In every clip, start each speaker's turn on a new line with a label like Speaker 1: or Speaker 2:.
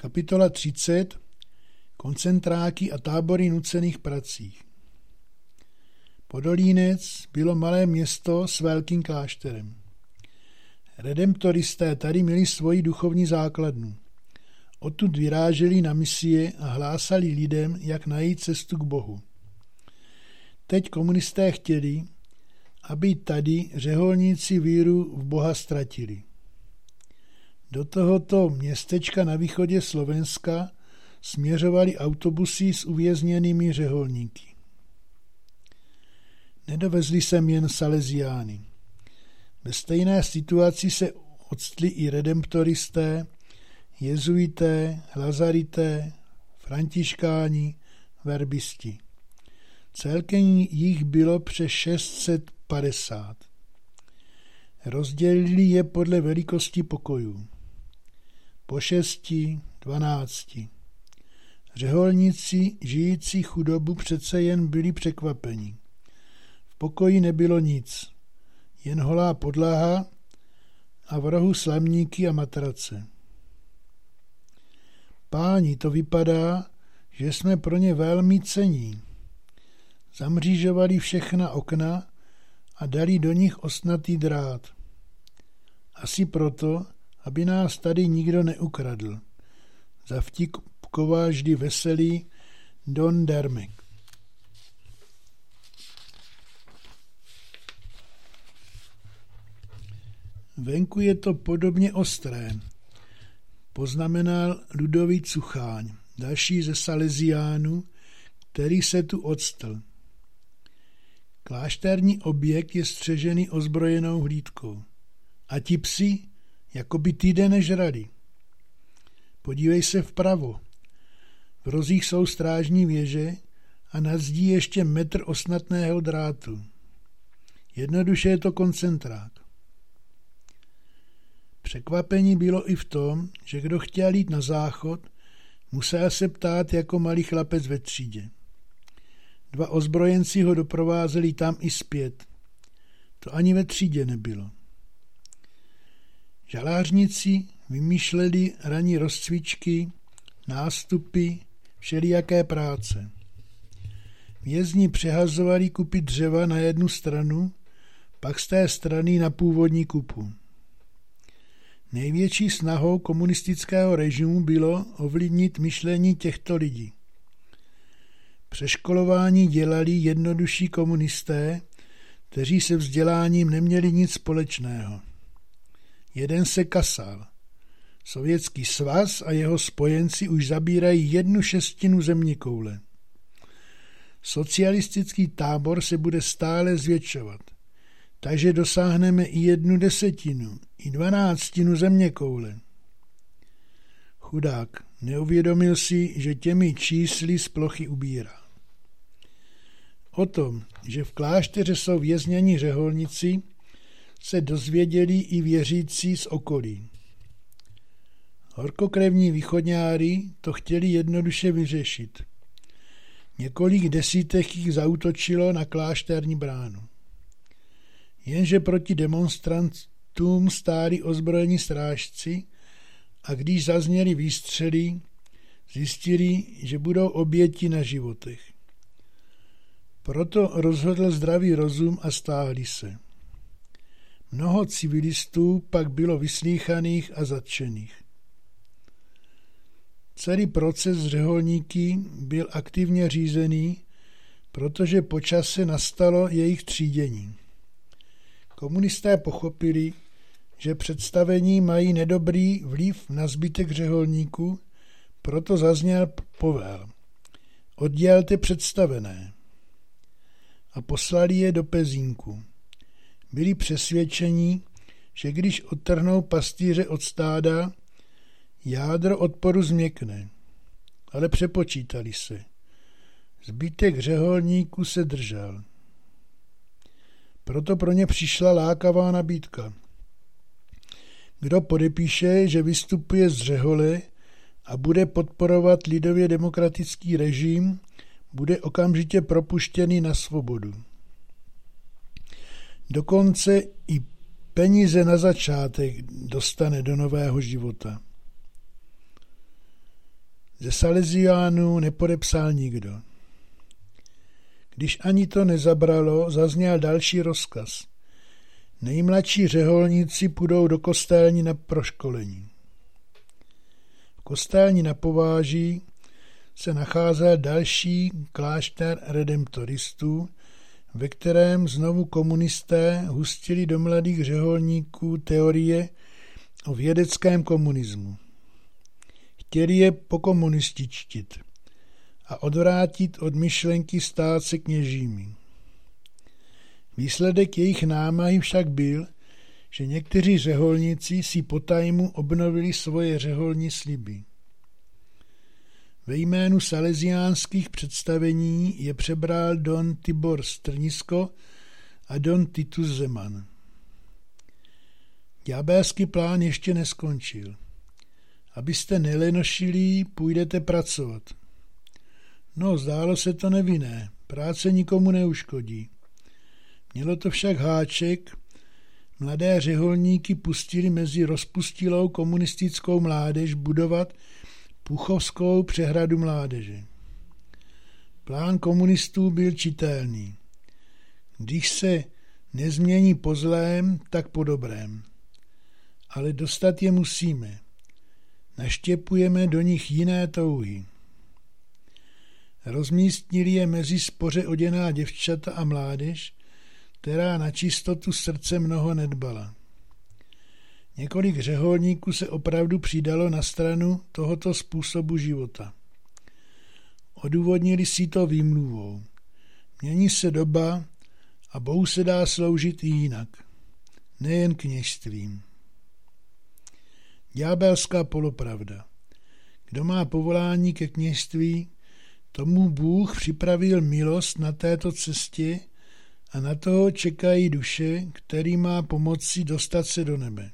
Speaker 1: Kapitola 30. Koncentráky a tábory nucených prací. Podolínec bylo malé město s velkým klášterem. Redemptoristé tady měli svoji duchovní základnu. Odtud vyráželi na misie a hlásali lidem, jak najít cestu k Bohu. Teď komunisté chtěli, aby tady řeholníci víru v Boha ztratili. Do tohoto městečka na východě Slovenska směřovaly autobusy s uvězněnými řeholníky. Nedovezli sem jen Salesiány. Ve stejné situaci se odstli i redemptoristé, jezuité, lazarité, františkáni, verbisti. Celkem jich bylo přes 650. Rozdělili je podle velikosti pokojů. Po 6, 12. Řeholníci žijící chudobu přece jen byli překvapeni. V pokoji nebylo nic, jen holá podlaha a v rohu slamníky a matrace. Páni, to vypadá, že jsme pro ně velmi cenní. Zamřížovali všechna okna a dali do nich ostnatý drát. Asi proto, aby nás tady nikdo neukradl. Zavtipkoval vždy veselý Don Dermek. Venku je to podobně ostré, poznamenal Ludovít Sucháň, další ze Salesiánů, který se tu odstl. Klášterní objekt je střežený ozbrojenou hlídkou. A ti psi, jako by týden nežrali. Podívej se vpravo. V rozích jsou strážní věže a nad zdí ještě metr ostnatného drátu. Jednoduše je to koncentrák. Překvapení bylo i v tom, že kdo chtěl jít na záchod, musel se ptát jako malý chlapec ve třídě. 2 ozbrojenci ho doprovázeli tam i zpět. To ani ve třídě nebylo. Žalářníci vymýšleli ranní rozcvičky, nástupy, všelijaké práce. Vězni přehazovali kupy dřeva na jednu stranu, pak z té strany na původní kupu. Největší snahou komunistického režimu bylo ovlivnit myšlení těchto lidí. Přeškolování dělali jednodušší komunisté, kteří se vzděláním neměli nic společného. Jeden se kasal. Sovětský svaz a jeho spojenci už zabírají 1/6 zeměkoule. Socialistický tábor se bude stále zvětšovat, takže dosáhneme i 1/10, i 1/12 zeměkoule. Chudák neuvědomil si, že těmi čísly z plochy ubírá. O tom, že v klášteře jsou vězněni řeholníci, se dozvěděli i věřící z okolí. Horkokrevní východňári to chtěli jednoduše vyřešit. Několik desítek jich zaútočilo na klášterní bránu. Jenže proti demonstrantům stáli ozbrojení strážci a když zazněly výstřely, zjistili, že budou oběti na životech. Proto rozhodl zdravý rozum a stáhli se. Mnoho civilistů pak bylo vyslýchaných a zatčených. Celý proces s řeholníky byl aktivně řízený, protože po čase nastalo jejich třídění. Komunisté pochopili, že představení mají nedobrý vliv na zbytek řeholníků, proto zazněl povel. Oddělte představené. A poslali je do Pezínku. Byli přesvědčeni, že když odtrhnou pastýře od stáda, jádro odporu změkne. Ale přepočítali se. Zbytek řeholníků se držel. Proto pro ně přišla lákavá nabídka. Kdo podepíše, že vystupuje z řehole a bude podporovat lidově demokratický režim, bude okamžitě propuštěný na svobodu. Dokonce i peníze na začátek dostane do nového života. Ze Salesiánů nepodepsal nikdo. Když ani to nezabralo, zazněl další rozkaz. Nejmladší řeholníci půjdou do kostelní na proškolení. V kostelní na Pováží se nacházel další klášter redemptoristů, ve kterém znovu komunisté hustili do mladých řeholníků teorie o vědeckém komunismu. Chtěli je pokomunističtit a odvrátit od myšlenky stát se kněžími. Výsledek jejich námahy však byl, že někteří řeholníci si po tajmu obnovili svoje řeholní sliby. Ve jménu salesiánských představení je přebral don Tibor Strnisko a don Titus Zeman. Ďábelský plán ještě neskončil. Abyste nelenošili, půjdete pracovat. No, zdálo se to nevinné, práce nikomu neuškodí. Mělo to však háček, mladé řeholníky pustili mezi rozpustilou komunistickou mládež budovat Púchovskou přehradu mládeže. Plán komunistů byl čitelný. Když se nezmění po zlém, tak po dobrém. Ale dostat je musíme. Naštěpujeme do nich jiné touhy. Rozmístnili je mezi spoře oděná děvčata a mládež, která na čistotu srdce mnoho nedbala. Několik řeholníků se opravdu přidalo na stranu tohoto způsobu života. Odůvodnili si to výmluvou. Mění se doba a Bohu se dá sloužit i jinak. Nejen kněžstvím. Ďábelská polopravda. Kdo má povolání ke kněžství, tomu Bůh připravil milost na této cestě a na toho čekají duše, který má pomoci dostat se do nebe.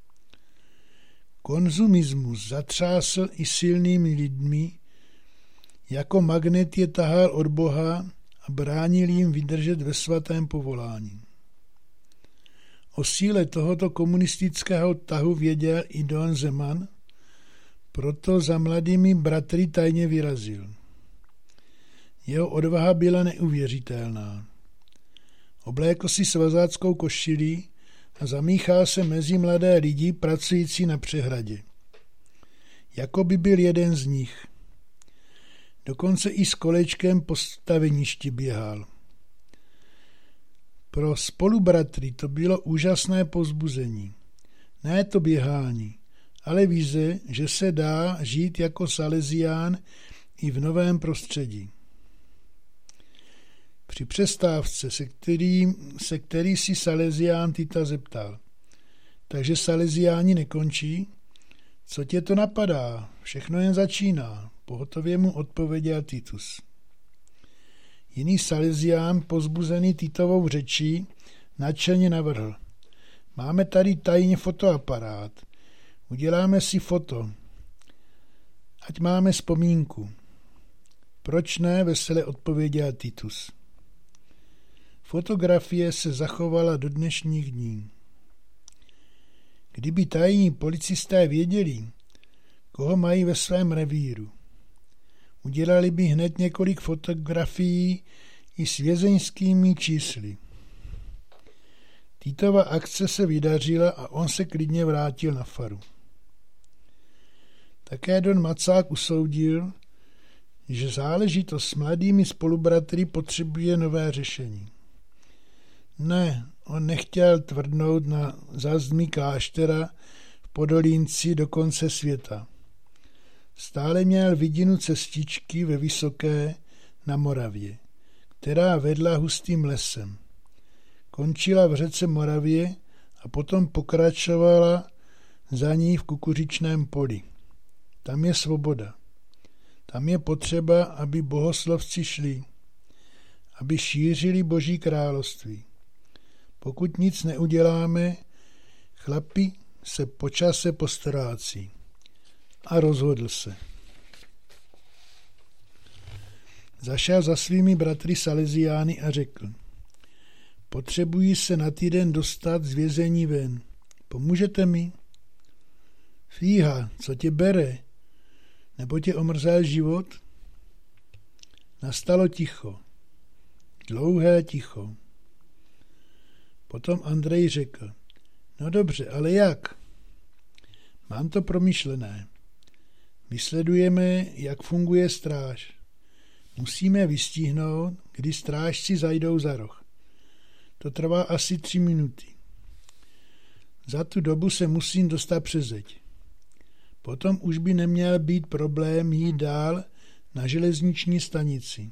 Speaker 1: Konzumismus zatřásl i silnými lidmi, jako magnet je tahal od Boha a bránil jim vydržet ve svatém povolání. O síle tohoto komunistického tahu věděl i don Zeman, proto za mladými bratry tajně vyrazil. Jeho odvaha byla neuvěřitelná. Oblékl si svazáckou košili a zamíchal se mezi mladé lidi pracující na přehradě. Jako by byl jeden z nich. Dokonce i s kolečkem po staveništi běhal. Pro spolubratry to bylo úžasné povzbuzení. Ne to běhání, ale vize, že se dá žít jako salesián i v novém prostředí. Při přestávce se který si salesián Tita zeptal. Takže salesiáni nekončí? Co tě to napadá? Všechno jen začíná, pohotově mu odpověděl Titus. Jiný salesián, povzbuzený Titovou řečí, nadšeně navrhl. Máme tady tajně fotoaparát. Uděláme si foto. Ať máme vzpomínku. Proč ne, vesele odpověděl Titus. Fotografie se zachovala do dnešních dní. Kdyby tajní policisté věděli, koho mají ve svém revíru, udělali by hned několik fotografií i s vězeňskými čísly. Titova akce se vydařila a on se klidně vrátil na faru. Také don Macák usoudil, že záležitost s mladými spolubratry potřebuje nové řešení. Ne, on nechtěl tvrdnout na zázdmi kláštera v Podolínci do konce světa. Stále měl vidinu cestičky ve Vysoké na Moravě, která vedla hustým lesem. Končila v řece Moravě a potom pokračovala za ní v kukuřičném poli. Tam je svoboda. Tam je potřeba, aby bohoslovci šli, aby šířili Boží království. Pokud nic neuděláme, chlapi se po čase postrácí. A rozhodl se. Zašel za svými bratry salesiány a řekl, potřebuji se na týden dostat z vězení ven. Pomůžete mi? Fíha, co tě bere? Nebo tě omrzel život? Nastalo ticho. Dlouhé ticho. Potom Andrej řekl, no dobře, ale jak? Mám to promyšlené. Vysledujeme, jak funguje stráž. Musíme vystihnout, kdy strážci zajdou za roh. To trvá asi 3 minuty. Za tu dobu se musím dostat přes zeď. Potom už by neměl být problém jít dál na železniční stanici.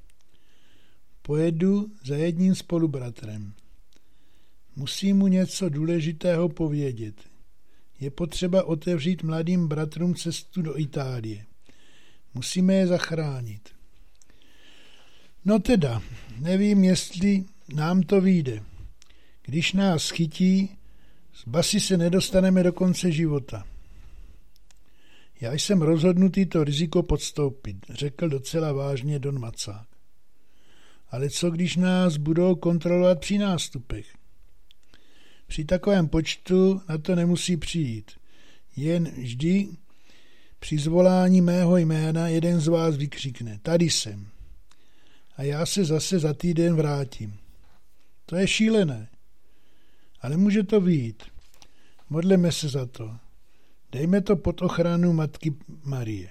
Speaker 1: Pojedu za jedním spolubratrem. Musím mu něco důležitého povědět. Je potřeba otevřít mladým bratrům cestu do Itálie. Musíme je zachránit. No teda, nevím, jestli nám to vyjde. Když nás chytí, z basy se nedostaneme do konce života. Já jsem rozhodnutý to riziko podstoupit, řekl docela vážně Don Macák. Ale co když nás budou kontrolovat při nástupech? Při takovém počtu na to nemusí přijít. Jen vždy při zvolání mého jména jeden z vás vykřikne, tady jsem. A já se zase za týden vrátím. To je šílené. Ale může to vyjít. Modleme se za to. Dejme to pod ochranu Matky Marie.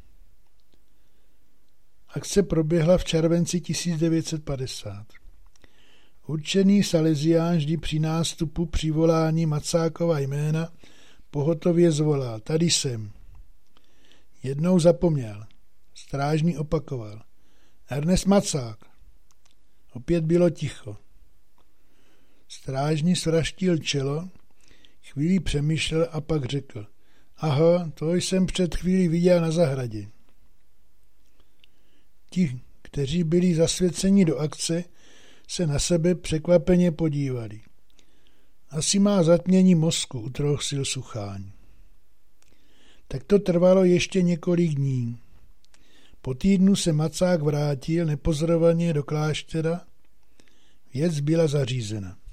Speaker 1: Akce proběhla v červenci 1950. Určený Salesián vždy při nástupu při volání Macákova jména pohotově zvolal. Tady jsem. Jednou zapomněl. Strážný opakoval. Ernest Macák. Opět bylo ticho. Strážný svraštil čelo, chvíli přemýšlel a pak řekl. Aha, to jsem před chvílí viděl na zahradě. Ti, kteří byli zasvěceni do akce, se na sebe překvapeně podívali. Asi má zatmění mozku, utrosil Sucháň. Tak to trvalo ještě několik dní. Po týdnu se Macák vrátil nepozorovaně do kláštera, věc byla zařízena.